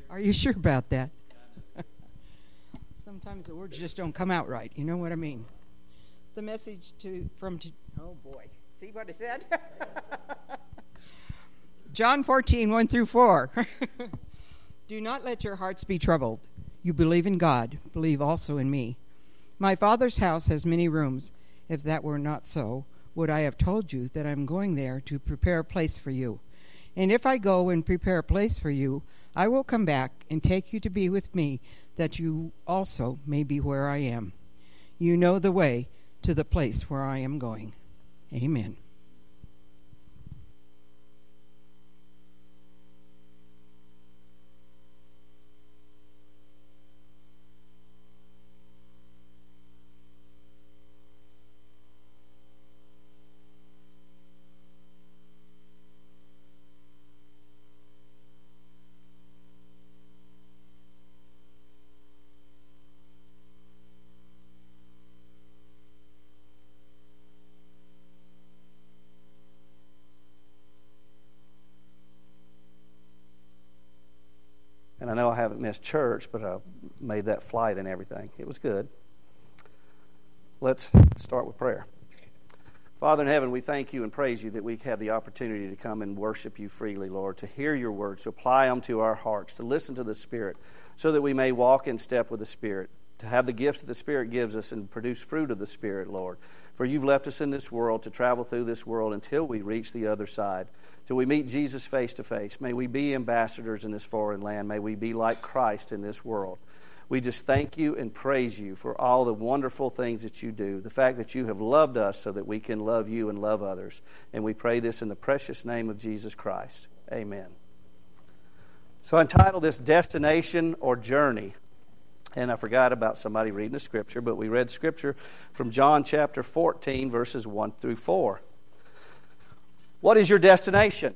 Are you sure about that? Sometimes the words just don't come out right. You know what I mean? The message oh boy. See what I said? John 14, 1 through 4. Do not let your hearts be troubled. You believe in God. Believe also in me. My Father's house has many rooms. If that were not so, would I have told you that I am going there to prepare a place for you? And if I go and prepare a place for you, I will come back and take you to be with me, that you also may be where I am. You know the way to the place where I am going. Amen. And I know I haven't missed church, but I made that flight and everything. It was good. Let's start with prayer. Father in heaven, we thank you and praise you that we have the opportunity to come and worship you freely, Lord, to hear your words, to apply them to our hearts, to listen to the Spirit, so that we may walk in step with the Spirit, to have the gifts that the Spirit gives us and produce fruit of the Spirit, Lord. For you've left us in this world to travel through this world until we reach the other side, till we meet Jesus face to face. May we be ambassadors in this foreign land. May we be like Christ in this world. We just thank you and praise you for all the wonderful things that you do, the fact that you have loved us so that we can love you and love others. And we pray this in the precious name of Jesus Christ. Amen. So I entitled this Destination or Journey. And I forgot about somebody reading the scripture, but we read scripture from John chapter 14, verses 1 through 4. What is your destination?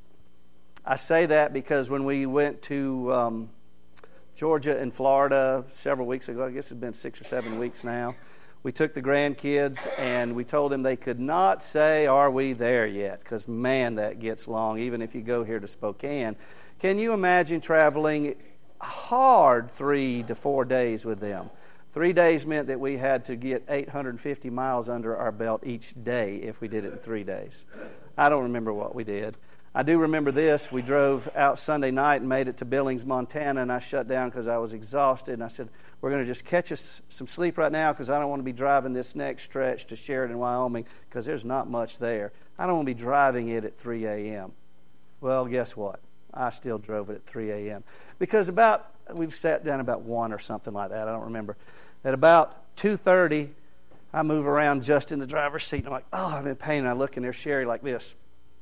I say that because when we went to Georgia and Florida several weeks ago, I guess it's been 6 or 7 weeks now, we took the grandkids and we told them they could not say, "Are we there yet?" Because, man, that gets long, even if you go here to Spokane. Can you imagine traveling hard 3 to 4 days with them? 3 days meant that we had to get 850 miles under our belt each day if we did it in 3 days. I don't remember what we did. I do remember this. We drove out Sunday night and made it to Billings, Montana, and I shut down because I was exhausted. And I said, we're going to just catch us some sleep right now because I don't want to be driving this next stretch to Sheridan, Wyoming, because there's not much there. I don't want to be driving it at 3 a.m. Well, guess what? I still drove it at 3 a.m. Because we sat down about 1 or something like that. I don't remember. At about 2:30, I move around just in the driver's seat. And I'm like, oh, I'm in pain. And I look, and there's Sherry like this.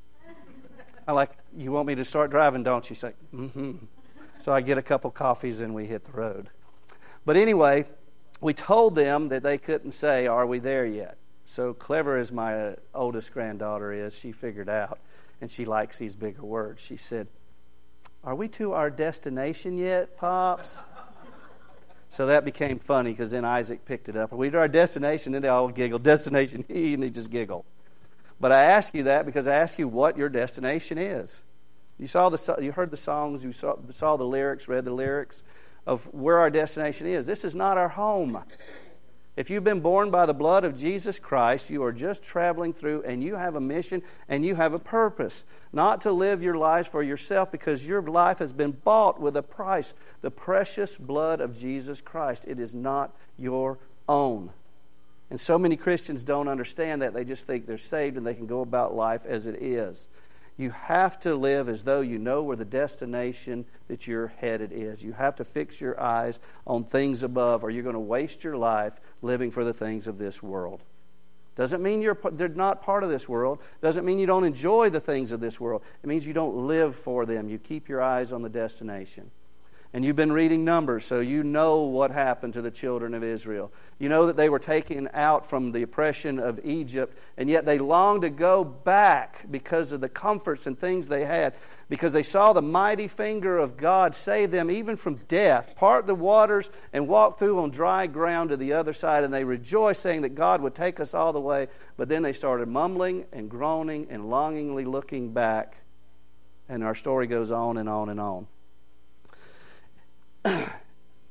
I'm like, you want me to start driving, don't you? She's like, mm-hmm. So I get a couple coffees and we hit the road. But anyway, we told them that they couldn't say, "Are we there yet?" So clever as my oldest granddaughter is, she figured out, and she likes these bigger words. She said, "Are we to our destination yet, Pops?" So that became funny because then Isaac picked it up. "Are we to our destination?" And they all giggled, "Destination," and they just giggled. But I ask you that because I ask you what your destination is. You heard the songs, you saw the lyrics, read the lyrics of where our destination is. This is not our home. If you've been born by the blood of Jesus Christ, you are just traveling through, and you have a mission and you have a purpose. Not to live your lives for yourself, because your life has been bought with a price, the precious blood of Jesus Christ. It is not your own. And so many Christians don't understand that. They just think they're saved and they can go about life as it is. You have to live as though you know where the destination that you're headed is. You have to fix your eyes on things above, or you're going to waste your life living for the things of this world. Doesn't mean they're not part of this world. Doesn't mean you don't enjoy the things of this world. It means you don't live for them. You keep your eyes on the destination. And you've been reading Numbers, so you know what happened to the children of Israel. You know that they were taken out from the oppression of Egypt, and yet they longed to go back because of the comforts and things they had, because they saw the mighty finger of God save them even from death, part the waters, and walk through on dry ground to the other side. And they rejoiced, saying that God would take us all the way. But then they started mumbling and groaning and longingly looking back. And our story goes on and on and on.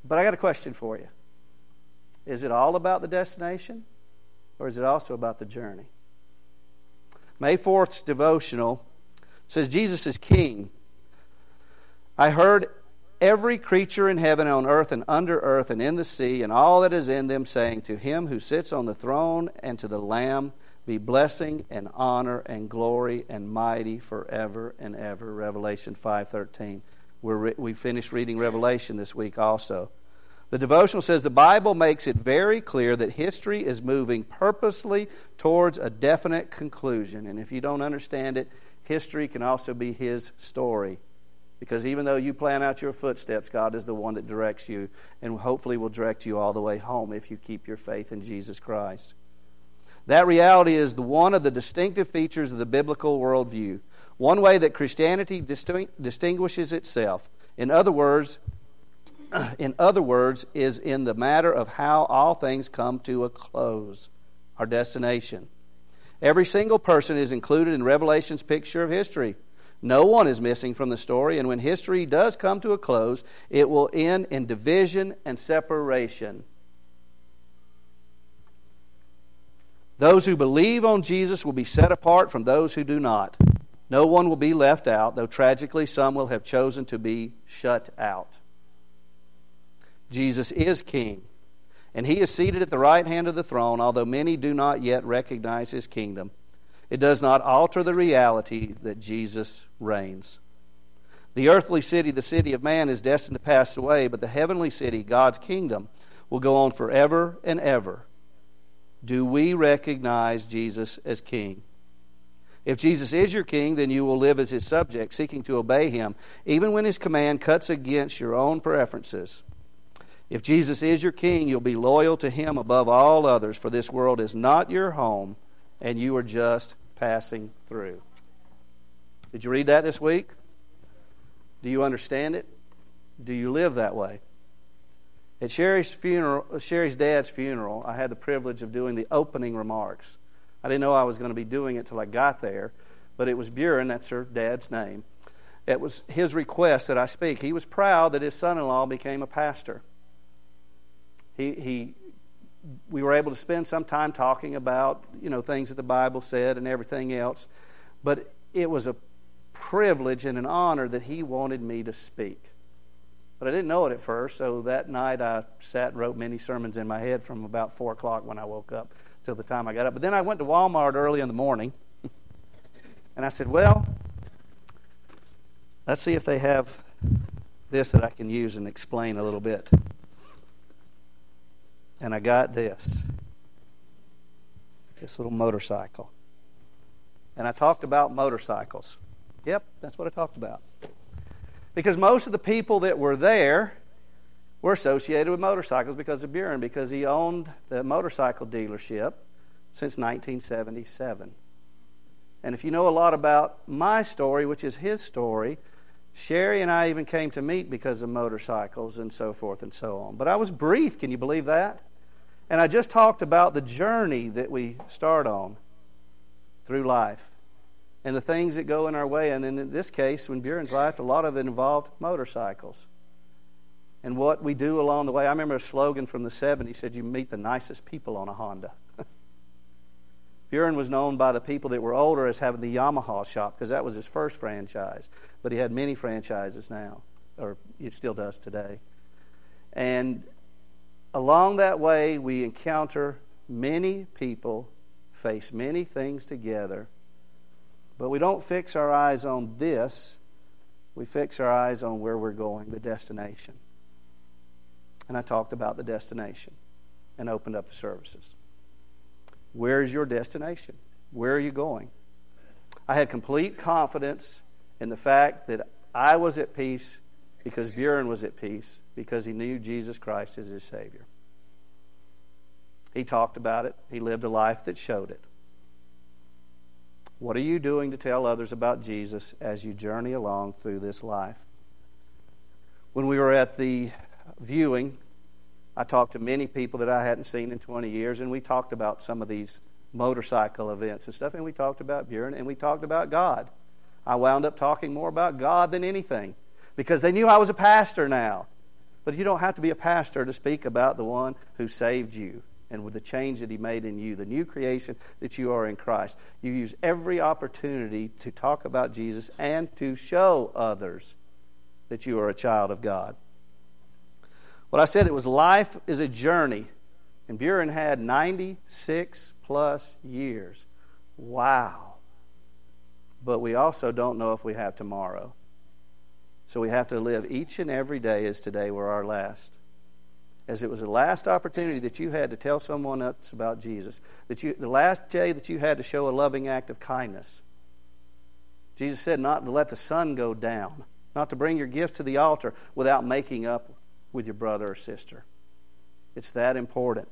But I got a question for you. Is it all about the destination, or is it also about the journey? May 4th's devotional says Jesus is King. I heard every creature in heaven, on earth, and under earth, and in the sea, and all that is in them, saying, to Him who sits on the throne and to the Lamb be blessing and honor and glory and mighty forever and ever. Revelation 5:13. We finished reading Revelation this week also. The devotional says the Bible makes it very clear that history is moving purposely towards a definite conclusion. And if you don't understand it, history can also be His story. Because even though you plan out your footsteps, God is the one that directs you, and hopefully will direct you all the way home if you keep your faith in Jesus Christ. That reality is one of the distinctive features of the biblical worldview. One way that Christianity distinguishes itself. In other words, is in the matter of how all things come to a close, our destination. Every single person is included in Revelation's picture of history. No one is missing from the story, and when history does come to a close, it will end in division and separation. Those who believe on Jesus will be set apart from those who do not. No one will be left out, though tragically some will have chosen to be shut out. Jesus is King, and He is seated at the right hand of the throne, although many do not yet recognize His kingdom. It does not alter the reality that Jesus reigns. The earthly city, the city of man, is destined to pass away, but the heavenly city, God's kingdom, will go on forever and ever. Do we recognize Jesus as King? If Jesus is your King, then you will live as His subject, seeking to obey Him, even when His command cuts against your own preferences. If Jesus is your King, you'll be loyal to Him above all others, for this world is not your home, and you are just passing through. Did you read that this week? Do you understand it? Do you live that way? At Sherry's dad's funeral, I had the privilege of doing the opening remarks. I didn't know I was going to be doing it till I got there, but it was Buren, that's her dad's name. It was his request that I speak. He was proud that his son-in-law became a pastor. We were able to spend some time talking about, things that the Bible said and everything else, but it was a privilege and an honor that he wanted me to speak. But I didn't know it at first, so that night I sat and wrote many sermons in my head from about 4 o'clock when I woke up till the time I got up. But then I went to Walmart early in the morning, and I said, well, let's see if they have this that I can use and explain a little bit. And I got this little motorcycle. And I talked about motorcycles. Yep, that's what I talked about. Because most of the people that were there were associated with motorcycles because of Buren, because he owned the motorcycle dealership since 1977. And if you know a lot about my story, which is his story, Sherry and I even came to meet because of motorcycles and so forth and so on. But I was brief, can you believe that? And I just talked about the journey that we start on through life and the things that go in our way. And in this case, in Buren's life, a lot of it involved motorcycles. And what we do along the way. I remember a slogan from the 70s said, you meet the nicest people on a Honda. Buren was known by the people that were older as having the Yamaha shop because that was his first franchise. But he had many franchises now, or it still does today. And along that way, we encounter many people, face many things together, but we don't fix our eyes on this. We fix our eyes on where we're going, the destination. And I talked about the destination and opened up the services. Where is your destination? Where are you going? I had complete confidence in the fact that I was at peace because Buren was at peace because he knew Jesus Christ as his Savior. He talked about it. He lived a life that showed it. What are you doing to tell others about Jesus as you journey along through this life? When we were at the viewing, I talked to many people that I hadn't seen in 20 years, and we talked about some of these motorcycle events and stuff, and we talked about Buren, and we talked about God. I wound up talking more about God than anything because they knew I was a pastor now. But you don't have to be a pastor to speak about the one who saved you and with the change that He made in you, the new creation that you are in Christ. You use every opportunity to talk about Jesus and to show others that you are a child of God. What I said, it was life is a journey. And Buren had 96 plus years. Wow. But we also don't know if we have tomorrow. So we have to live each and every day as today were our last. As it was the last opportunity that you had to tell someone else about Jesus. The last day that you had to show a loving act of kindness. Jesus said not to let the sun go down. Not to bring your gift to the altar without making up with your brother or sister. It's that important.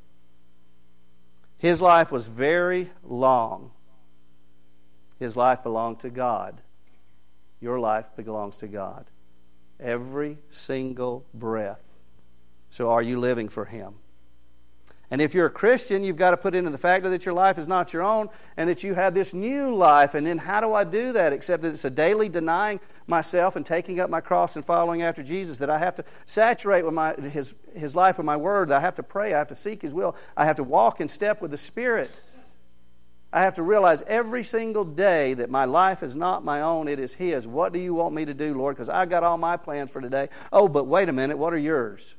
His life was very long. His life belonged to God. Your life belongs to God. Every single breath. So are you living for Him? And if you're a Christian, you've got to put into the factor that your life is not your own and that you have this new life. And then how do I do that? Except that it's a daily denying myself and taking up my cross and following after Jesus. That I have to saturate with His life with my word. That I have to pray. I have to seek His will. I have to walk in step with the Spirit. I have to realize every single day that my life is not my own. It is His. What do you want me to do, Lord? Because I've got all my plans for today. Oh, but wait a minute. What are yours?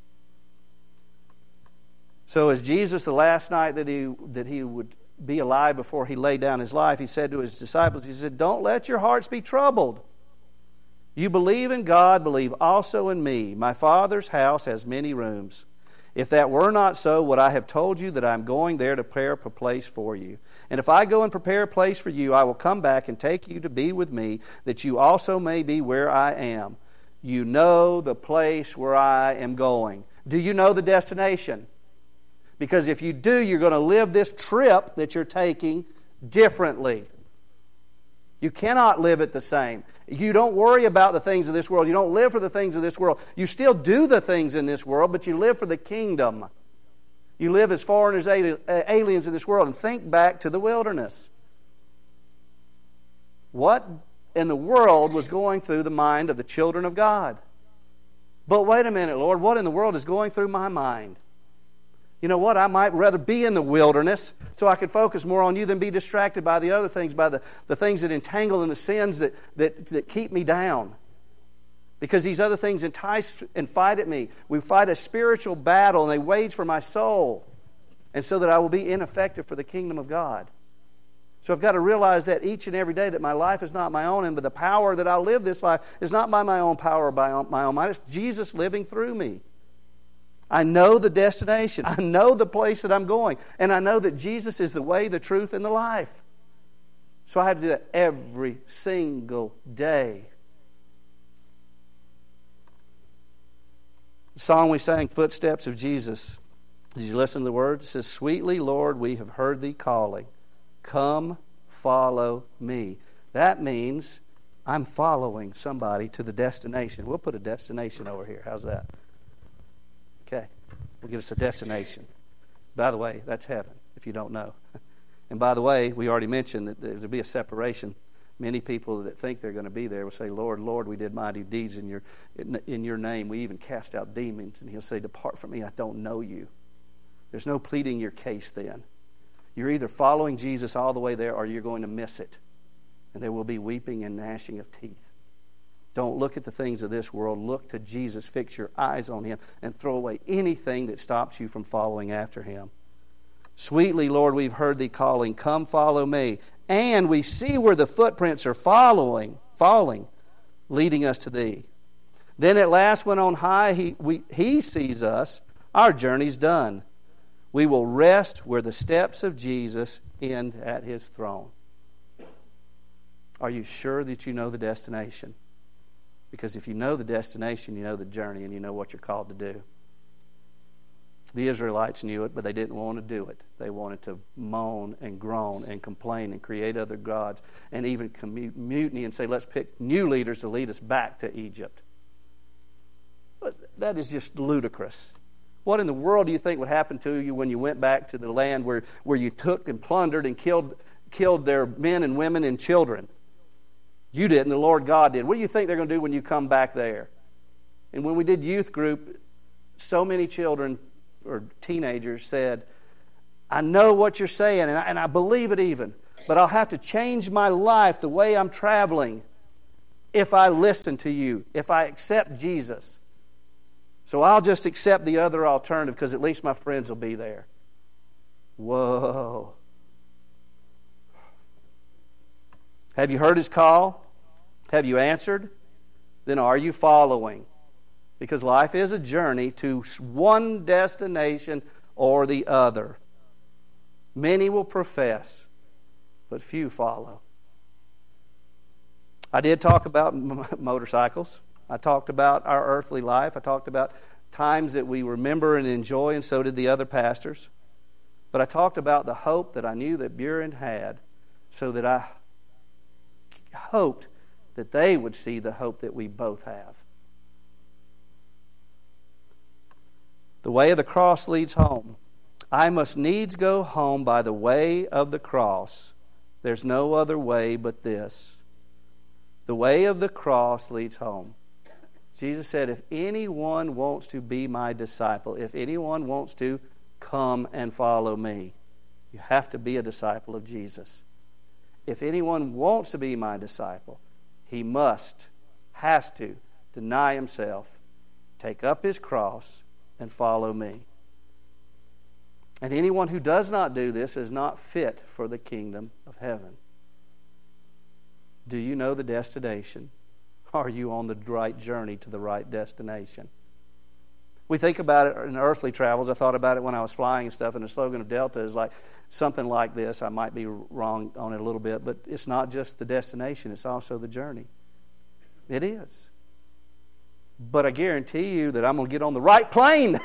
So as Jesus, the last night that he would be alive before He laid down His life, He said to His disciples, He said, don't let your hearts be troubled. You believe in God, believe also in me. My Father's house has many rooms. If that were not so, would I have told you that I am going there to prepare a place for you? And if I go and prepare a place for you, I will come back and take you to be with me, that you also may be where I am. You know the place where I am going. Do you know the destination? Because if you do, you're going to live this trip that you're taking differently. You cannot live it the same. You don't worry about the things of this world. You don't live for the things of this world. You still do the things in this world, but you live for the kingdom. You live as foreigners, aliens in this world, and think back to the wilderness. What in the world was going through the mind of the children of God? But wait a minute, Lord, what in the world is going through my mind? You know what? I might rather be in the wilderness so I could focus more on you than be distracted by the other things, by the things that entangle and the sins that keep me down. Because these other things entice and fight at me. We fight a spiritual battle and they wage for my soul. And so that I will be ineffective for the kingdom of God. So I've got to realize that each and every day that my life is not my own, but the power that I live this life is not by my own power or by my own might. It's Jesus living through me. I know the destination. I know the place that I'm going. And I know that Jesus is the way, the truth, and the life. So I have to do that every single day. The song we sang, Footsteps of Jesus. Did you listen to the words? It says, Sweetly, Lord, we have heard Thee calling. Come, follow me. That means I'm following somebody to the destination. We'll put a destination over here. How's that? Okay, we'll get us a destination. By the way, that's heaven, if you don't know. And by the way, we already mentioned that there'll be a separation. Many people that think they're going to be there will say, Lord, Lord, we did mighty deeds in your name. We even cast out demons. And He'll say, Depart from me, I don't know you. There's no pleading your case then. You're either following Jesus all the way there or you're going to miss it. And there will be weeping and gnashing of teeth. Don't look at the things of this world. Look to Jesus. Fix your eyes on Him and throw away anything that stops you from following after Him. Sweetly, Lord, we've heard Thee calling. Come, follow me. And we see where the footprints are falling, leading us to Thee. Then at last, when on high He sees us, our journey's done. We will rest where the steps of Jesus end at His throne. Are you sure that you know the destination? Because if you know the destination, you know the journey, and you know what you're called to do. The Israelites knew it, but they didn't want to do it. They wanted to moan and groan and complain and create other gods and even mutiny and say, let's pick new leaders to lead us back to Egypt. But that is just ludicrous. What in the world do you think would happen to you when you went back to the land where you took and plundered and killed their men and women and children? You didn't, the Lord God did. What do you think they're going to do when you come back there? And when we did youth group, so many children or teenagers said, I know what you're saying, and I believe it even, but I'll have to change my life, the way I'm traveling, if I listen to you, if I accept Jesus. So I'll just accept the other alternative because at least my friends will be there. Whoa. Have you heard His call? Have you answered? Then are you following? Because life is a journey to one destination or the other. Many will profess, but few follow. I did talk about motorcycles. I talked about our earthly life. I talked about times that we remember and enjoy, and so did the other pastors. But I talked about the hope that I knew that Buren had, so that I hoped that they would see the hope that we both have. The way of the cross leads home. I must needs go home by the way of the cross. There's no other way but this. The way of the cross leads home. Jesus said, if anyone wants to be my disciple, if anyone wants to come and follow me, you have to be a disciple of Jesus. If anyone wants to be my disciple, he has to deny himself, take up his cross, and follow me. And anyone who does not do this is not fit for the kingdom of heaven. Do you know the destination? Are you on the right journey to the right destination? We think about it in earthly travels. I thought about it when I was flying and stuff, and the slogan of Delta is like something like this. I might be wrong on it a little bit, but it's not just the destination, it's also the journey. It is. But I guarantee you that I'm going to get on the right plane.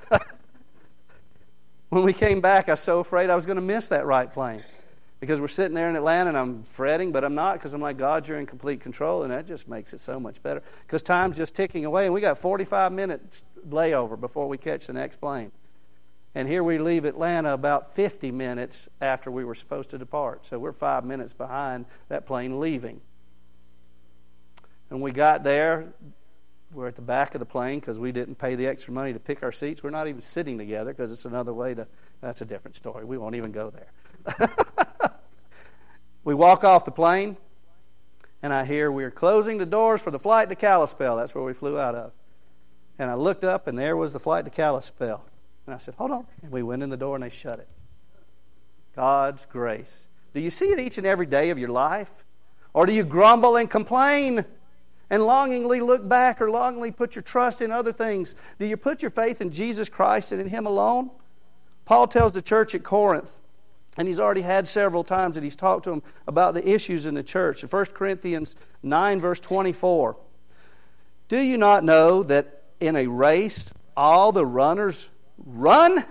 When we came back, I was so afraid I was going to miss that right plane. Because we're sitting there in Atlanta and I'm fretting, but I'm not, because I'm like, God, you're in complete control, and that just makes it so much better. Because time's just ticking away, and we got 45 minutes layover before we catch the next plane. And here we leave Atlanta about 50 minutes after we were supposed to depart. So we're 5 minutes behind that plane leaving. And we got there. We're at the back of the plane because we didn't pay the extra money to pick our seats. We're not even sitting together because it's another way to... That's a different story. We won't even go there. We walk off the plane, and I hear we're closing the doors for the flight to Kalispell. That's where we flew out of. And I looked up, and there was the flight to Kalispell. And I said, hold on. And we went in the door, and they shut it. God's grace. Do you see it each and every day of your life? Or do you grumble and complain and longingly look back, or longingly put your trust in other things? Do you put your faith in Jesus Christ and in Him alone? Paul tells the church at Corinth, and he's already had several times that he's talked to them about the issues in the church. In 1 Corinthians 9, verse 24, do you not know that in a race all the runners run?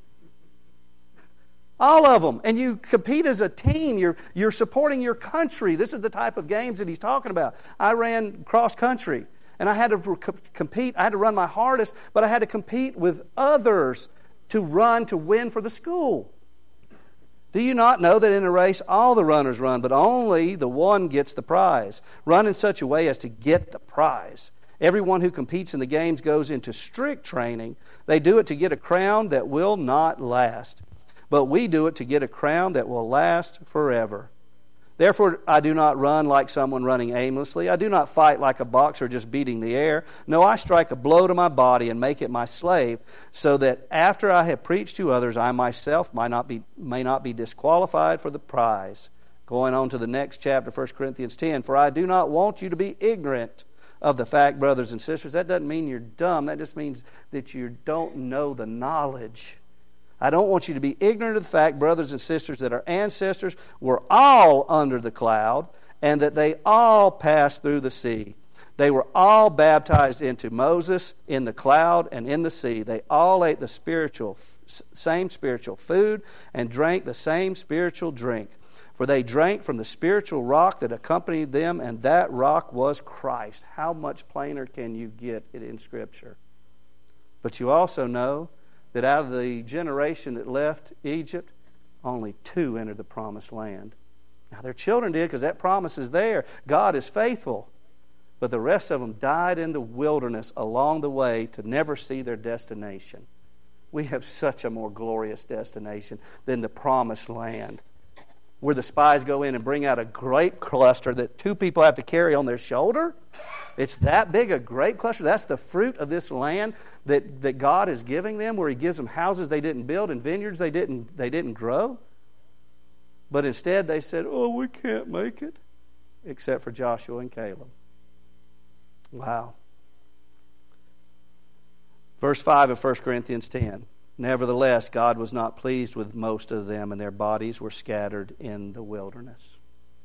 All of them. And you compete as a team. You're supporting your country. This is the type of games that he's talking about. I ran cross country, and I had to compete. I had to run my hardest, but I had to compete with others to run to win for the school. Do you not know that in a race all the runners run, but only the one gets the prize? Run in such a way as to get the prize. Everyone who competes in the games goes into strict training. They do it to get a crown that will not last. But we do it to get a crown that will last forever. Therefore, I do not run like someone running aimlessly. I do not fight like a boxer just beating the air. No, I strike a blow to my body and make it my slave, so that after I have preached to others, I myself may not be disqualified for the prize. Going on to the next chapter, 1 Corinthians 10. For I do not want you to be ignorant of the fact, brothers and sisters. That doesn't mean you're dumb. That just means that you don't know the knowledge. I don't want you to be ignorant of the fact, brothers and sisters, that our ancestors were all under the cloud, and that they all passed through the sea. They were all baptized into Moses in the cloud and in the sea. They all ate the same spiritual food and drank the same spiritual drink. For they drank from the spiritual rock that accompanied them, and that rock was Christ. How much plainer can you get it in Scripture? But you also know that out of the generation that left Egypt, only 2 entered the promised land. Now their children did, because that promise is there. God is faithful. But the rest of them died in the wilderness along the way to never see their destination. We have such a more glorious destination than the promised land, where the spies go in and bring out a grape cluster that 2 people have to carry on their shoulder. It's that big a grape cluster. That's the fruit of this land that God is giving them, where He gives them houses they didn't build and vineyards they didn't grow. But instead they said, "Oh, we can't make it," except for Joshua and Caleb. Wow. Verse 5 of 1 Corinthians 10. Nevertheless, God was not pleased with most of them, and their bodies were scattered in the wilderness.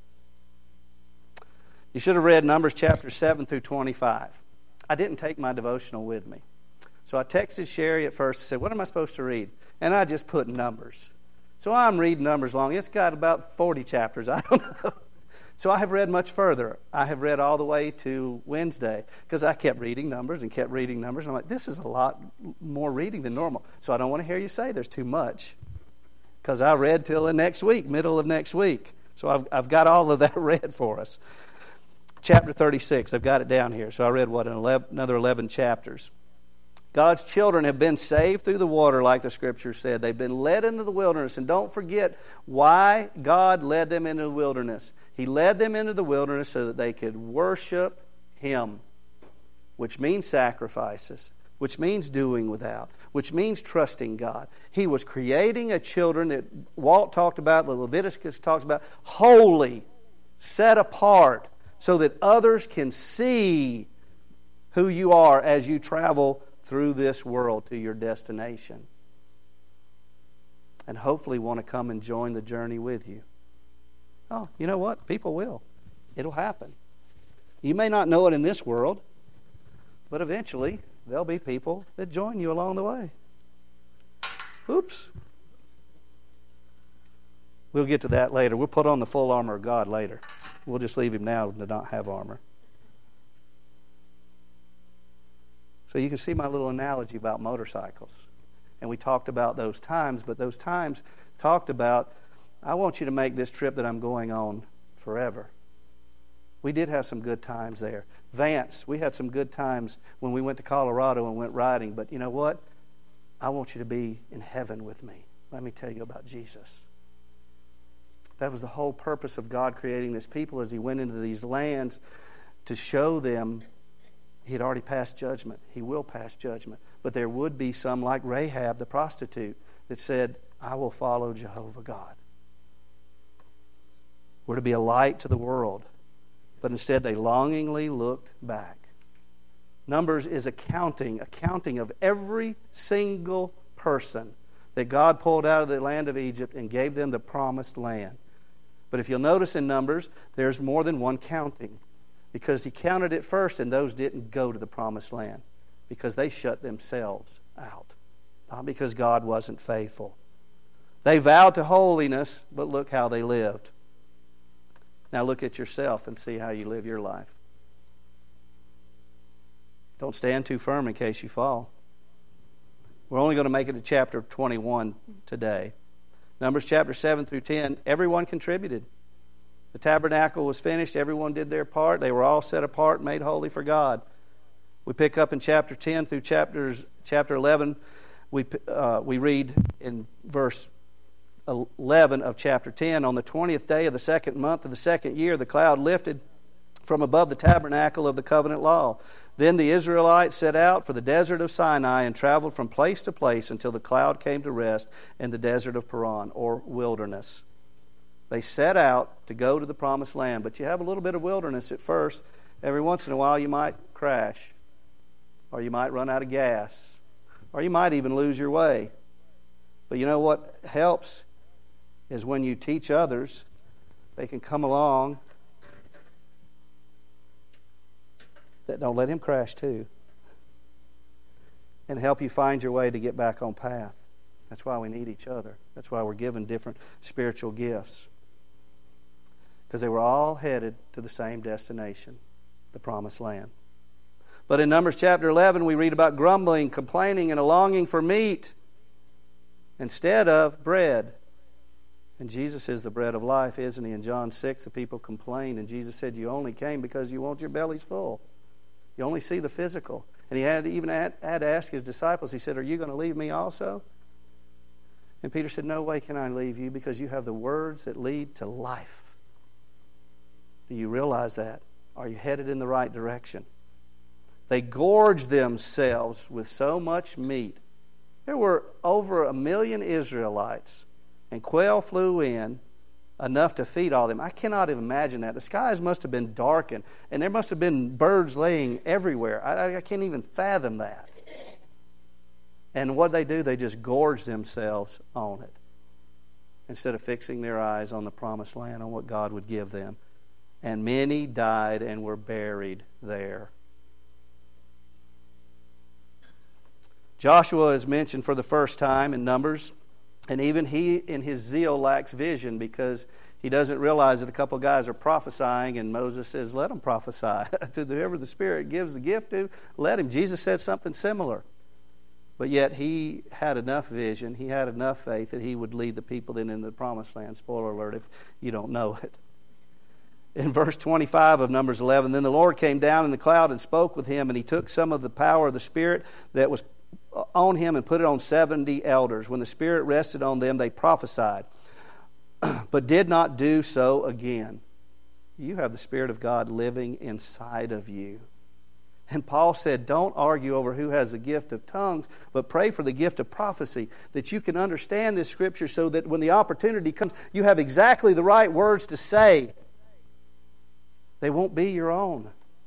You should have read Numbers chapter 7 through 25. I didn't take my devotional with me. So I texted Sherry at first and said, "What am I supposed to read?" And I just put Numbers. So I'm reading Numbers long. It's got about 40 chapters. I don't know. So I have read much further. I have read all the way to Wednesday because I kept reading Numbers and kept reading Numbers. And I'm like, this is a lot more reading than normal. So I don't want to hear you say there's too much, because I read till the next week, middle of next week. So I've got all of that read for us. Chapter 36, I've got it down here. So I read, another 11 chapters. God's children have been saved through the water, like the Scripture said. They've been led into the wilderness. And don't forget why God led them into the wilderness. He led them into the wilderness so that they could worship Him, which means sacrifices, which means doing without, which means trusting God. He was creating a children that Walt talked about, the Leviticus talks about, holy, set apart, so that others can see who you are as you travel through this world to your destination. And hopefully want to come and join the journey with you. Oh, you know what? People will. It'll happen. You may not know it in this world, but eventually there'll be people that join you along the way. Oops. We'll get to that later. We'll put on the full armor of God later. We'll just leave Him now to not have armor. So you can see my little analogy about motorcycles. And we talked about those times, but those times talked about, I want you to make this trip that I'm going on forever. We did have some good times there. Vance, we had some good times when we went to Colorado and went riding. But you know what? I want you to be in heaven with me. Let me tell you about Jesus. That was the whole purpose of God creating this people, as He went into these lands to show them He had already passed judgment. He will pass judgment. But there would be some, like Rahab, the prostitute, that said, I will follow Jehovah God. We're to be a light to the world. But instead they longingly looked back. Numbers is a counting of every single person that God pulled out of the land of Egypt and gave them the promised land. But if you'll notice in Numbers, there's more than one counting. Because He counted it first, and those didn't go to the promised land. Because they shut themselves out. Not because God wasn't faithful. They vowed to holiness, but look how they lived. Now look at yourself and see how you live your life. Don't stand too firm in case you fall. We're only going to make it to chapter 21 today. Numbers chapter 7 through 10, everyone contributed. The tabernacle was finished. Everyone did their part. They were all set apart, made holy for God. We pick up in chapter 10 through chapter 11. We read in verse 11 of chapter 10, on the 20th day of the second month of the second year, the cloud lifted from above the tabernacle of the covenant law. Then the Israelites set out for the desert of Sinai and traveled from place to place until the cloud came to rest in the desert of Paran, or wilderness. They set out to go to the promised land, but you have a little bit of wilderness at first. Every once in a while you might crash, or you might run out of gas, or you might even lose your way. But you know what helps is when you teach others, they can come along. That don't let him crash too, and help you find your way to get back on path. That's why we need each other. That's why we're given different spiritual gifts. Because they were all headed to the same destination, the promised land. But in Numbers chapter 11, we read about grumbling, complaining, and a longing for meat instead of bread. And Jesus is the bread of life, isn't he? In John 6, the people complained, and Jesus said, you only came because you want your bellies full. You only see the physical. And he had to ask his disciples, he said, are you going to leave me also? And Peter said, no way can I leave you, because you have the words that lead to life. Do you realize that? Are you headed in the right direction? They gorged themselves with so much meat. There were over 1 million Israelites, and quail flew in enough to feed all them. I cannot even imagine that. The skies must have been darkened, and there must have been birds laying everywhere. I can't even fathom that. And what they do, they just gorge themselves on it instead of fixing their eyes on the promised land, on what God would give them. And many died and were buried there. Joshua is mentioned for the first time in Numbers, and even he in his zeal lacks vision, because he doesn't realize that a couple of guys are prophesying, and Moses says, let them prophesy. To whoever the Spirit gives the gift to, let him. Jesus said something similar. But yet he had enough vision, he had enough faith that he would lead the people then into the promised land. Spoiler alert if you don't know it. In verse 25 of Numbers 11, then the Lord came down in the cloud and spoke with him, and he took some of the power of the Spirit that was on him and put it on 70 elders. When the Spirit rested on them, they prophesied, but did not do so again. You have the Spirit of God living inside of you. And Paul said, don't argue over who has the gift of tongues, but pray for the gift of prophecy, that you can understand this Scripture so that when the opportunity comes, you have exactly the right words to say. They won't be your own.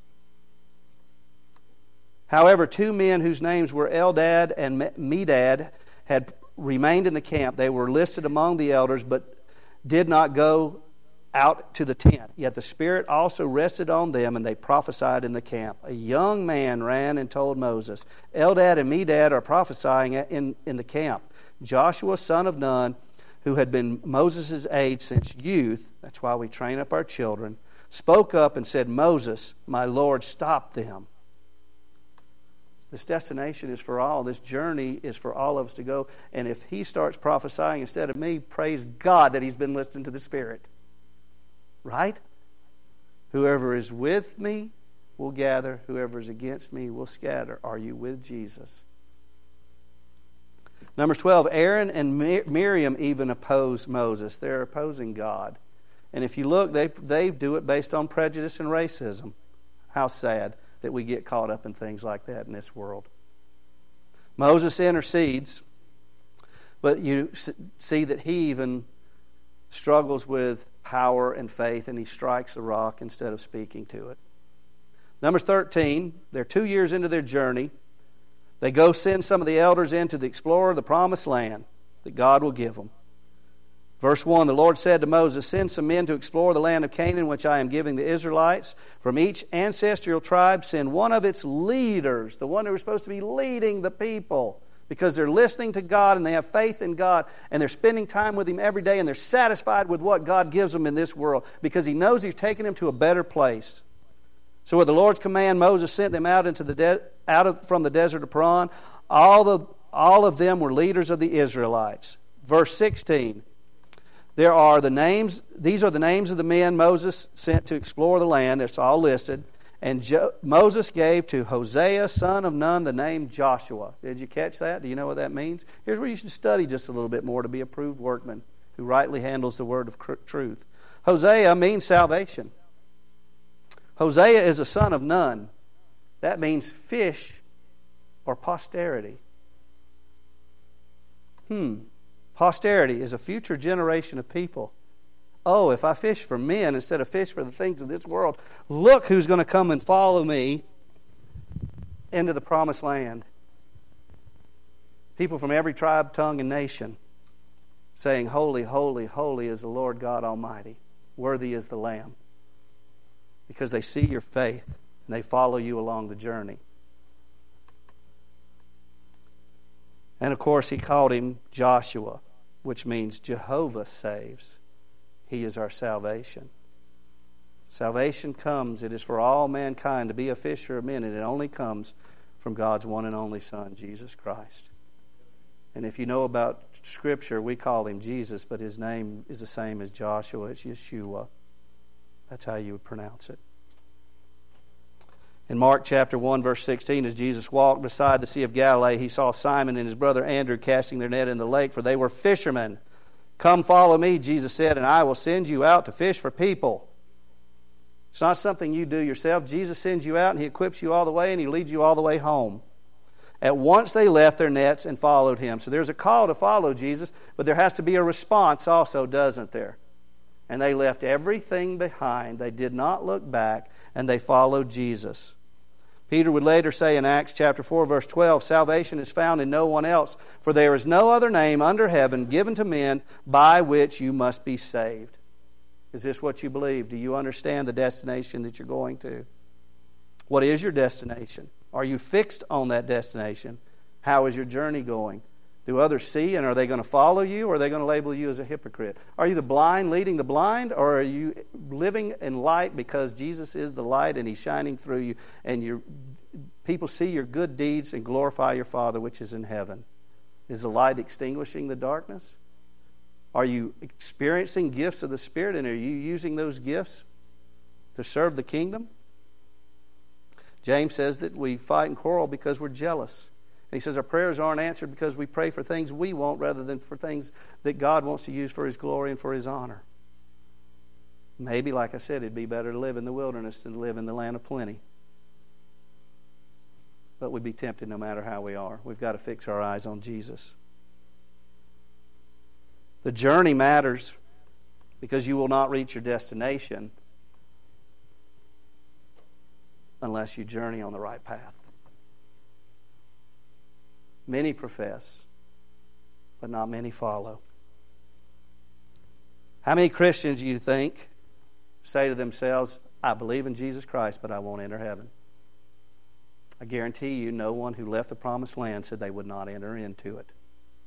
However, 2 men whose names were Eldad and Medad had remained in the camp. They were listed among the elders, but did not go out to the tent. Yet the Spirit also rested on them, and they prophesied in the camp. A young man ran and told Moses, Eldad and Medad are prophesying in the camp. Joshua, son of Nun, who had been Moses' aide since youth, that's why we train up our children, spoke up and said, Moses, my Lord, stop them. This destination is for all. This journey is for all of us to go. And if he starts prophesying instead of me, praise God that he's been listening to the Spirit. Right? Whoever is with me will gather. Whoever is against me will scatter. Are you with Jesus? Numbers 12, Aaron and Miriam even oppose Moses. They're opposing God. And if you look, they do it based on prejudice and racism. How sad that we get caught up in things like that in this world. Moses intercedes, but you see that he even struggles with power and faith, and he strikes the rock instead of speaking to it. Numbers 13, they're 2 years into their journey. They go send some of the elders in to explore the promised land that God will give them. Verse 1, the Lord said to Moses, send some men to explore the land of Canaan, which I am giving the Israelites. From each ancestral tribe, send one of its leaders, the one who is supposed to be leading the people, because they're listening to God and they have faith in God and they're spending time with Him every day and they're satisfied with what God gives them in this world because He knows He's taking them to a better place. So with the Lord's command, Moses sent them out into from the desert of Paran. All of them were leaders of the Israelites. Verse 16. These are the names of the men Moses sent to explore the land. It's all listed. And Moses gave to Hosea, son of Nun, the name Joshua. Did you catch that? Do you know what that means? Here's where you should study just a little bit more to be a proved workman who rightly handles the word of truth. Hosea means salvation. Hosea is a son of Nun. That means fish or posterity. Posterity is a future generation of people. Oh, if I fish for men instead of fish for the things of this world, look who's going to come and follow me into the promised land. People from every tribe, tongue, and nation saying, holy, holy, holy is the Lord God Almighty. Worthy is the Lamb. Because they see your faith and they follow you along the journey. And of course, he called him Joshua, which means Jehovah saves. He is our salvation. Salvation comes, it is for all mankind to be a fisher of men, and it only comes from God's one and only Son, Jesus Christ. And if you know about Scripture, we call him Jesus, but his name is the same as Joshua. It's Yeshua. That's how you would pronounce it. In Mark chapter 1, verse 16, as Jesus walked beside the Sea of Galilee, he saw Simon and his brother Andrew casting their net in the lake, for they were fishermen. "Come follow me," Jesus said, "and I will send you out to fish for people." It's not something you do yourself. Jesus sends you out and he equips you all the way and he leads you all the way home. At once they left their nets and followed him. So there's a call to follow Jesus, but there has to be a response also, doesn't there? And they left everything behind. They did not look back, and they followed Jesus. Peter would later say in Acts chapter 4, verse 12, "Salvation is found in no one else, for there is no other name under heaven given to men by which you must be saved." Is this what you believe? Do you understand the destination that you're going to? What is your destination? Are you fixed on that destination? How is your journey going? Do others see, and are they going to follow you, or are they going to label you as a hypocrite? Are you the blind leading the blind, or are you living in light because Jesus is the light and he's shining through you, and people see your good deeds and glorify your Father which is in heaven? Is the light extinguishing the darkness? Are you experiencing gifts of the Spirit, and are you using those gifts to serve the kingdom? James says that we fight and quarrel because we're jealous. And he says our prayers aren't answered because we pray for things we want rather than for things that God wants to use for his glory and for his honor. Maybe, like I said, it'd be better to live in the wilderness than to live in the land of plenty. But we'd be tempted no matter how we are. We've got to fix our eyes on Jesus. The journey matters because you will not reach your destination unless you journey on the right path. Many profess, but not many follow. How many Christians do you think say to themselves, "I believe in Jesus Christ, but I won't enter heaven"? I guarantee you no one who left the promised land said they would not enter into it.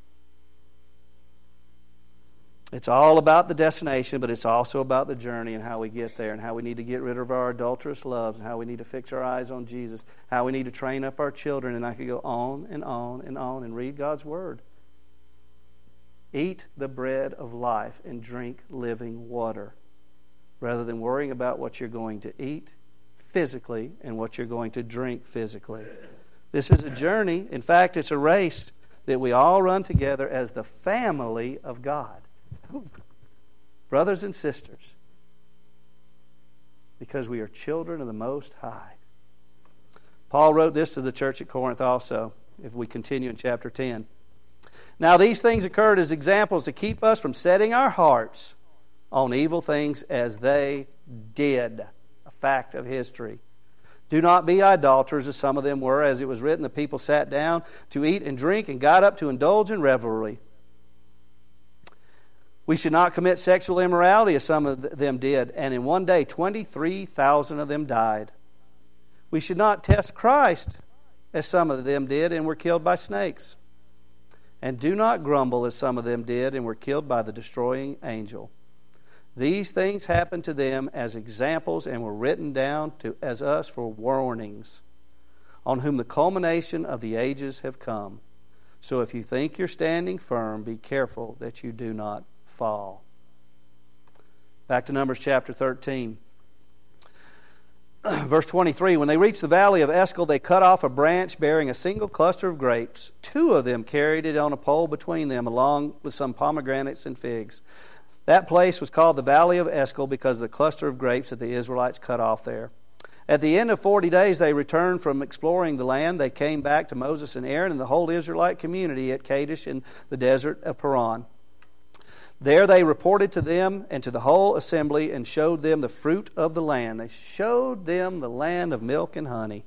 It's all about the destination, but it's also about the journey and how we get there, and how we need to get rid of our adulterous loves, and how we need to fix our eyes on Jesus, how we need to train up our children, and I could go on and on and on and read God's Word. Eat the bread of life and drink living water, rather than worrying about what you're going to eat physically and what you're going to drink physically. This is a journey. In fact, it's a race that we all run together as the family of God. Brothers and sisters, because we are children of the Most High. Paul wrote this to the church at Corinth also, if we continue in chapter 10. "Now these things occurred as examples to keep us from setting our hearts on evil things as they did." A fact of history. "Do not be idolaters as some of them were, as it was written, the people sat down to eat and drink and got up to indulge in revelry. We should not commit sexual immorality as some of them did, and in one day 23,000 of them died. We should not test Christ as some of them did and were killed by snakes. And do not grumble as some of them did and were killed by the destroying angel. These things happened to them as examples and were written down as us for warnings, on whom the culmination of the ages have come. So if you think you're standing firm, be careful that you do not fall." Back to Numbers chapter 13. Verse 23, "When they reached the valley of Eshcol, they cut off a branch bearing a single cluster of grapes. 2 of them carried it on a pole between them, along with some pomegranates and figs. That place was called the Valley of Eshcol because of the cluster of grapes that the Israelites cut off there. At the end of 40 days, they returned from exploring the land. They came back to Moses and Aaron and the whole Israelite community at Kadesh in the desert of Paran. There they reported to them and to the whole assembly and showed them the fruit of the land." They showed them the land of milk and honey.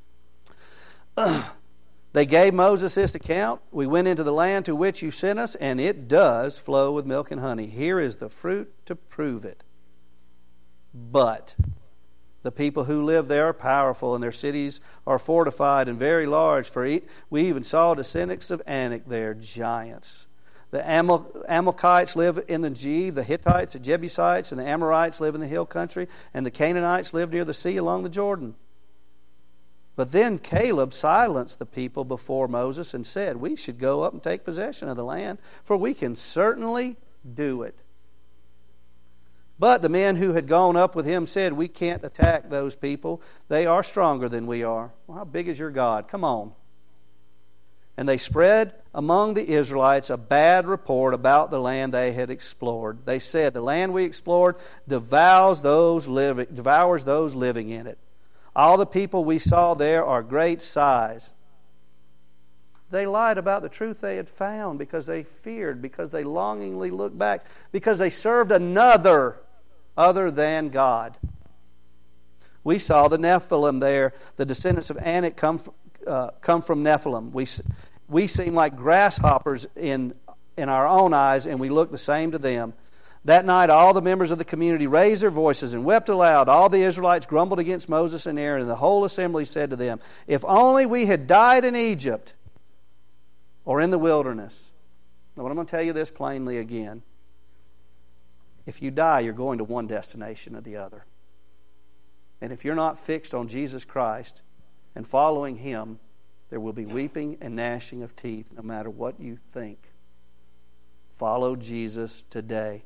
"They gave Moses this account. We went into the land to which you sent us, and it does flow with milk and honey. Here is the fruit to prove it. But the people who live there are powerful, and their cities are fortified and very large. For we even saw descendants of Anak there, giants. The Amalekites live in the Negev, the Hittites, the Jebusites, and the Amorites live in the hill country, and the Canaanites live near the sea along the Jordan. But then Caleb silenced the people before Moses and said, "We should go up and take possession of the land, for we can certainly do it." But the men who had gone up with him said, "We can't attack those people. They are stronger than we are." Well, how big is your God? Come on. And they spread among the Israelites a bad report about the land they had explored. They said, "The land we explored devours those living in it. All the people we saw there are great size." They lied about the truth they had found because they feared, because they longingly looked back, because they served another other than God. "We saw the Nephilim there. The descendants of Anak come from Nephilim. We seem like grasshoppers in our own eyes, and we look the same to them." That night all the members of the community raised their voices and wept aloud. All the Israelites grumbled against Moses and Aaron, and the whole assembly said to them, "If only we had died in Egypt or in the wilderness." Now, I'm going to tell you this plainly again. If you die, you're going to one destination or the other. And if you're not fixed on Jesus Christ and following Him, there will be weeping and gnashing of teeth no matter what you think. Follow Jesus today.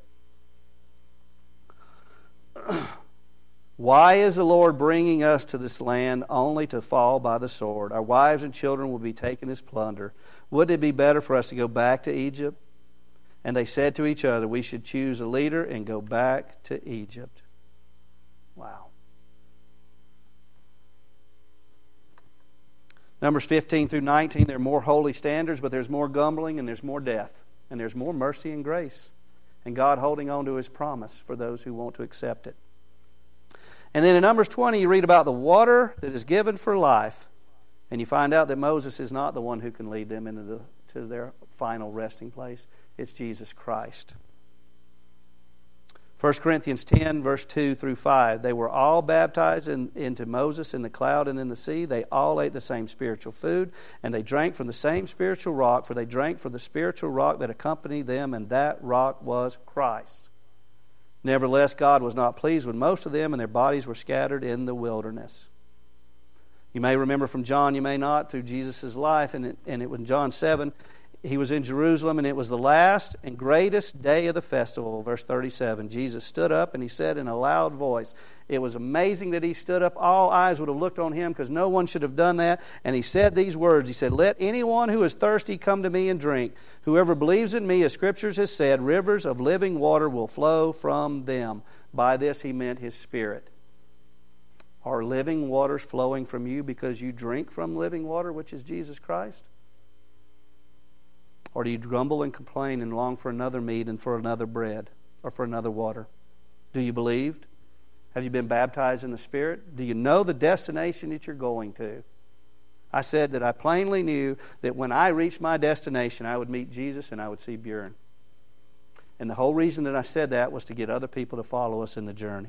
Why is the Lord bringing us to this land only to fall by the sword? Our wives and children will be taken as plunder. Wouldn't it be better for us to go back to Egypt? And they said to each other, "We should choose a leader and go back to Egypt." Wow. Numbers 15 through 19, there are more holy standards, but there's more grumbling and there's more death. And there's more mercy and grace. And God holding on to His promise for those who want to accept it. And then in Numbers 20, you read about the water that is given for life. And you find out that Moses is not the one who can lead them into their final resting place. It's Jesus Christ. 1 Corinthians 10, verse 2 through 5. They were all baptized into Moses in the cloud and in the sea. They all ate the same spiritual food, and they drank from the same spiritual rock, for they drank from the spiritual rock that accompanied them, and that rock was Christ. Nevertheless, God was not pleased with most of them, and their bodies were scattered in the wilderness. You may remember from John, you may not, through Jesus' life, and it was in John 7, He was in Jerusalem, and it was the last and greatest day of the festival. Verse 37, Jesus stood up and He said in a loud voice. It was amazing that He stood up. All eyes would have looked on Him because no one should have done that. And He said these words. He said, "Let anyone who is thirsty come to me and drink. Whoever believes in me, as Scriptures has said, rivers of living water will flow from them." By this He meant His Spirit. Are living waters flowing from you because you drink from living water, which is Jesus Christ? Or do you grumble and complain and long for another meat and for another bread or for another water? Do you believe? Have you been baptized in the Spirit? Do you know the destination that you're going to? I said that I plainly knew that when I reached my destination, I would meet Jesus and I would see Bjorn. And the whole reason that I said that was to get other people to follow us in the journey.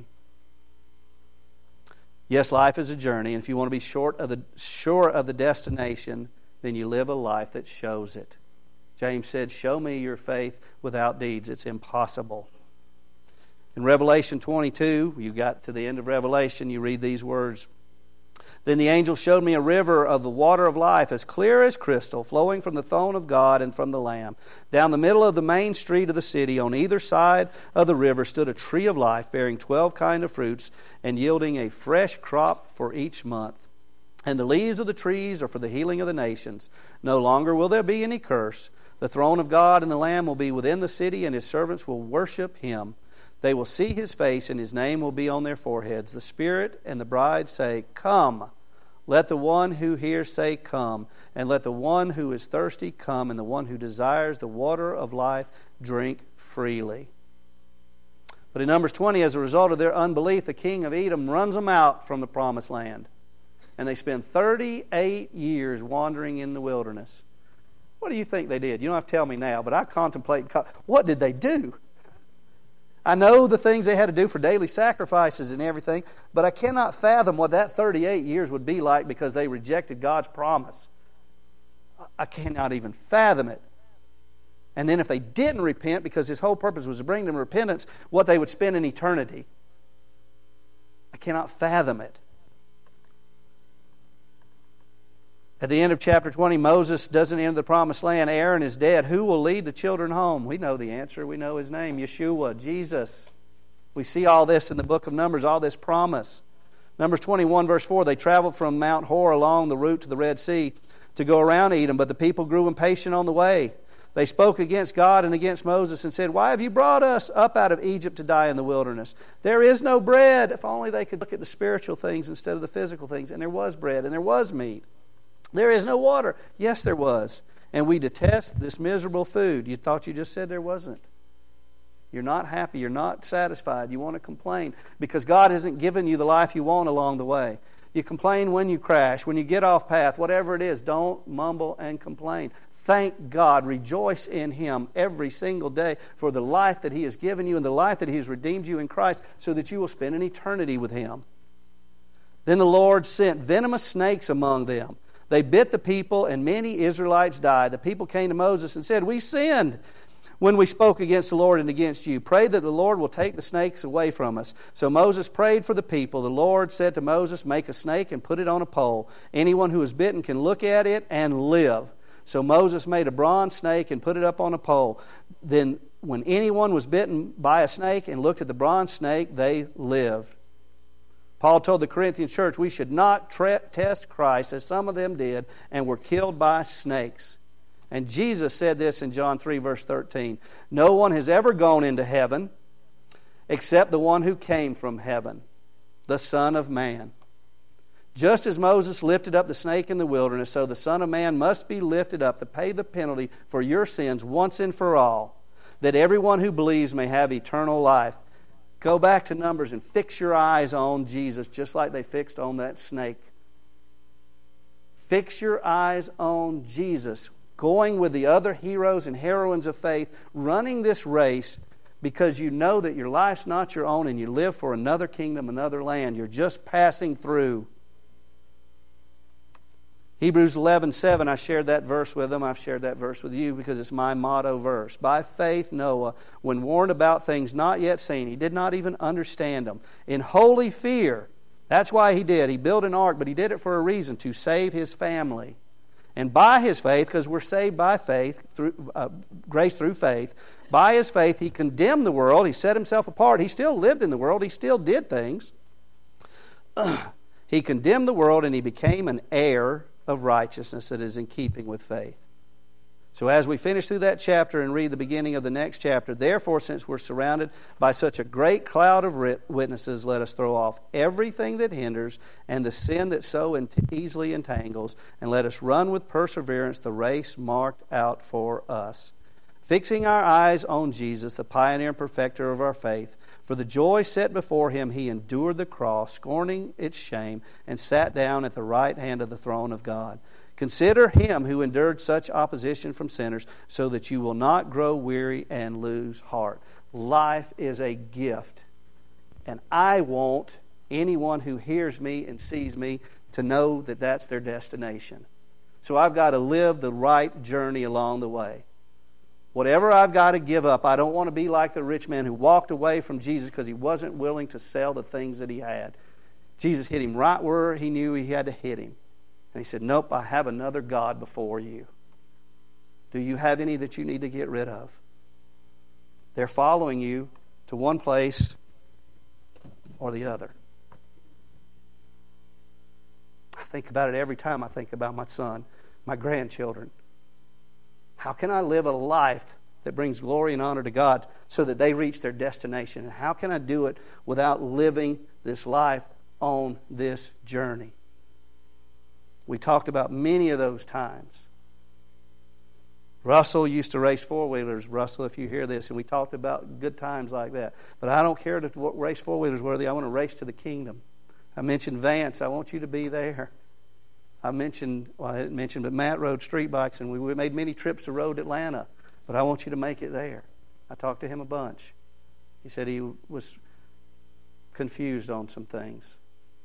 Yes, life is a journey, and if you want to be sure of the destination, then you live a life that shows it. James said, "Show me your faith without deeds." It's impossible. In Revelation 22, you got to the end of Revelation, you read these words. "Then the angel showed me a river of the water of life, as clear as crystal, flowing from the throne of God and from the Lamb. Down the middle of the main street of the city, on either side of the river, stood a tree of life, bearing 12 kinds of fruits, and yielding a fresh crop for each month. And the leaves of the trees are for the healing of the nations. No longer will there be any curse. The throne of God and the Lamb will be within the city, and His servants will worship Him. They will see His face, and His name will be on their foreheads. The Spirit and the bride say, 'Come.' Let the one who hears say, 'Come.' And let the one who is thirsty come, and the one who desires the water of life drink freely." But in Numbers 20, as a result of their unbelief, the king of Edom runs them out from the promised land. And they spend 38 years wandering in the wilderness. What do you think they did? You don't have to tell me now, but I contemplate, what did they do? I know the things they had to do for daily sacrifices and everything, but I cannot fathom what that 38 years would be like because they rejected God's promise. I cannot even fathom it. And then if they didn't repent, because His whole purpose was to bring them repentance, what they would spend in eternity. I cannot fathom it. At the end of chapter 20, Moses doesn't enter the promised land. Aaron is dead. Who will lead the children home? We know the answer. We know his name, Yeshua, Jesus. We see all this in the book of Numbers, all this promise. Numbers 21, verse 4, they traveled from Mount Hor along the route to the Red Sea to go around Edom, but the people grew impatient on the way. They spoke against God and against Moses and said, "Why have you brought us up out of Egypt to die in the wilderness? There is no bread." If only they could look at the spiritual things instead of the physical things. And there was bread and there was meat. There is no water. Yes, there was. And we detest this miserable food. You thought you just said there wasn't. You're not happy. You're not satisfied. You want to complain because God hasn't given you the life you want along the way. You complain when you crash, when you get off path, whatever it is. Don't mumble and complain. Thank God. Rejoice in Him every single day for the life that He has given you and the life that He has redeemed you in Christ so that you will spend an eternity with Him. Then the Lord sent venomous snakes among them. They bit the people, and many Israelites died. The people came to Moses and said, "We sinned when we spoke against the Lord and against you. Pray that the Lord will take the snakes away from us." So Moses prayed for the people. The Lord said to Moses, "Make a snake and put it on a pole. Anyone who is bitten can look at it and live." So Moses made a bronze snake and put it up on a pole. Then when anyone was bitten by a snake and looked at the bronze snake, they lived. Paul told the Corinthian church we should not test Christ as some of them did and were killed by snakes. And Jesus said this in John 3, verse 13. "No one has ever gone into heaven except the one who came from heaven, the Son of Man. Just as Moses lifted up the snake in the wilderness, so the Son of Man must be lifted up to pay the penalty for your sins once and for all, that everyone who believes may have eternal life." Go back to Numbers and fix your eyes on Jesus just like they fixed on that snake. Fix your eyes on Jesus, going with the other heroes and heroines of faith, running this race because you know that your life's not your own and you live for another kingdom, another land. You're just passing through. Hebrews 11:7, I shared that verse with them. I've shared that verse with you because it's my motto verse. By faith, Noah, when warned about things not yet seen, he did not even understand them. In holy fear, that's why he did. He built an ark, but he did it for a reason, to save his family. And by his faith, because we're saved by faith, through grace through faith, by his faith he condemned the world. He set himself apart. He still lived in the world. He still did things. He condemned the world and he became an heir of righteousness that is in keeping with faith. So as we finish through that chapter and read the beginning of the next chapter, therefore, since we're surrounded by such a great cloud of witnesses, let us throw off everything that hinders and the sin that so easily entangles, and let us run with perseverance the race marked out for us, fixing our eyes on Jesus, the pioneer and perfecter of our faith. For the joy set before him, he endured the cross, scorning its shame, and sat down at the right hand of the throne of God. Consider him who endured such opposition from sinners, so that you will not grow weary and lose heart. Life is a gift, and I want anyone who hears me and sees me to know that that's their destination. So I've got to live the right journey along the way. Whatever I've got to give up, I don't want to be like the rich man who walked away from Jesus because he wasn't willing to sell the things that he had. Jesus hit him right where he knew he had to hit him. And he said, "Nope, I have another God before you." Do you have any that you need to get rid of? They're following you to one place or the other. I think about it every time I think about my son, my grandchildren. How can I live a life that brings glory and honor to God so that they reach their destination? And how can I do it without living this life on this journey? We talked about many of those times. Russell used to race four-wheelers. Russell, if you hear this, and we talked about good times like that. But I don't care to race four-wheelers, Worthy. I want to race to the kingdom. I mentioned Vance. I want you to be there. I didn't mention, but Matt rode street bikes, and we made many trips to Road Atlanta. But I want you to make it there. I talked to him a bunch. He said he was confused on some things.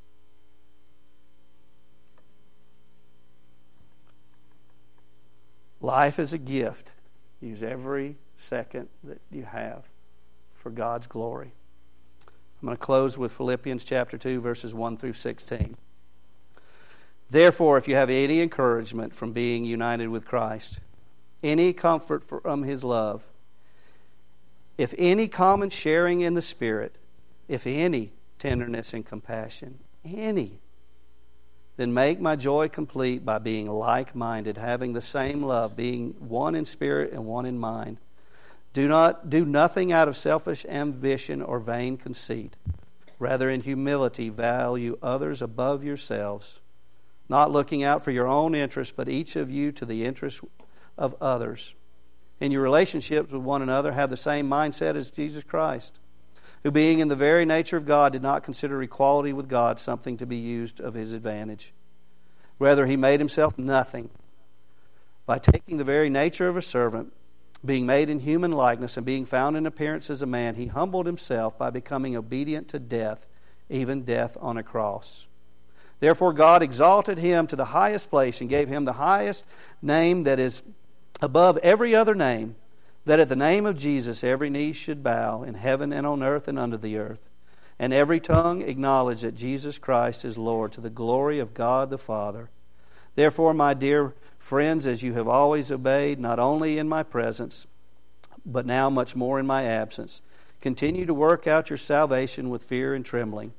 Life is a gift. Use every second that you have for God's glory. I'm going to close with Philippians chapter 2, verses 1 through 16. Therefore, if you have any encouragement from being united with Christ, any comfort from His love, if any common sharing in the Spirit, if any tenderness and compassion, any, then make my joy complete by being like-minded, having the same love, being one in spirit and one in mind. Do nothing out of selfish ambition or vain conceit. Rather, in humility, value others above yourselves, not looking out for your own interest, but each of you to the interest of others. In your relationships with one another, have the same mindset as Jesus Christ, who being in the very nature of God did not consider equality with God something to be used of His advantage. Rather, He made Himself nothing by taking the very nature of a servant, being made in human likeness and being found in appearance as a man. He humbled Himself by becoming obedient to death, even death on a cross. Therefore God exalted Him to the highest place and gave Him the highest name that is above every other name, that at the name of Jesus every knee should bow in heaven and on earth and under the earth, and every tongue acknowledge that Jesus Christ is Lord, to the glory of God the Father. Therefore, my dear friends, as you have always obeyed, not only in my presence, but now much more in my absence, continue to work out your salvation with fear and trembling.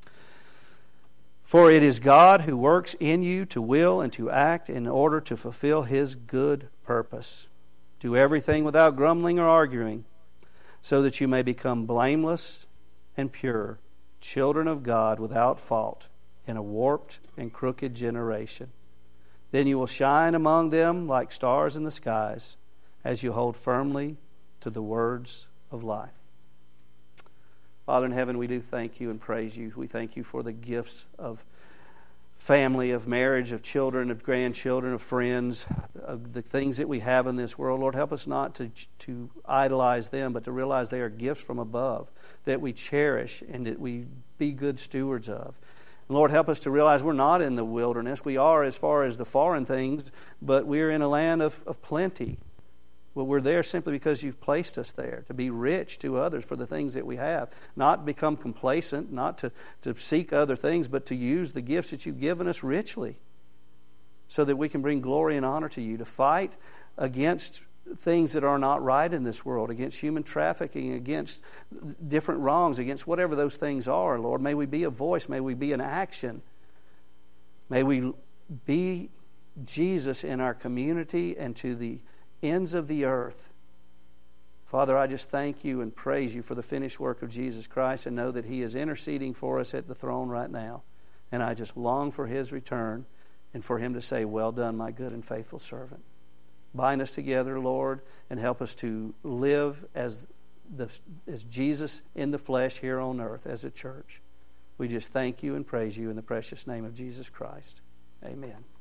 For it is God who works in you to will and to act in order to fulfill His good purpose. Do everything without grumbling or arguing, so that you may become blameless and pure, children of God without fault, in a warped and crooked generation. Then you will shine among them like stars in the skies, as you hold firmly to the words of life. Father in heaven, we do thank You and praise You. We thank You for the gifts of family, of marriage, of children, of grandchildren, of friends, of the things that we have in this world. Lord, help us not to idolize them, but to realize they are gifts from above that we cherish and that we be good stewards of. And Lord, help us to realize we're not in the wilderness. We are as far as the foreign things, but we're in a land of plenty. Well, we're there simply because You've placed us there, to be rich to others for the things that we have. Not become complacent, not to seek other things, but to use the gifts that You've given us richly so that we can bring glory and honor to You, to fight against things that are not right in this world, against human trafficking, against different wrongs, against whatever those things are. Lord, may we be a voice, may we be an action. May we be Jesus in our community and to the ends of the earth. Father, I just thank You and praise You for the finished work of Jesus Christ, and know that He is interceding for us at the throne right now. And I just long for His return and for Him to say, "Well done, my good and faithful servant." Bind us together, Lord, and help us to live as Jesus in the flesh here on earth as a church. We just thank You and praise You in the precious name of Jesus Christ. Amen.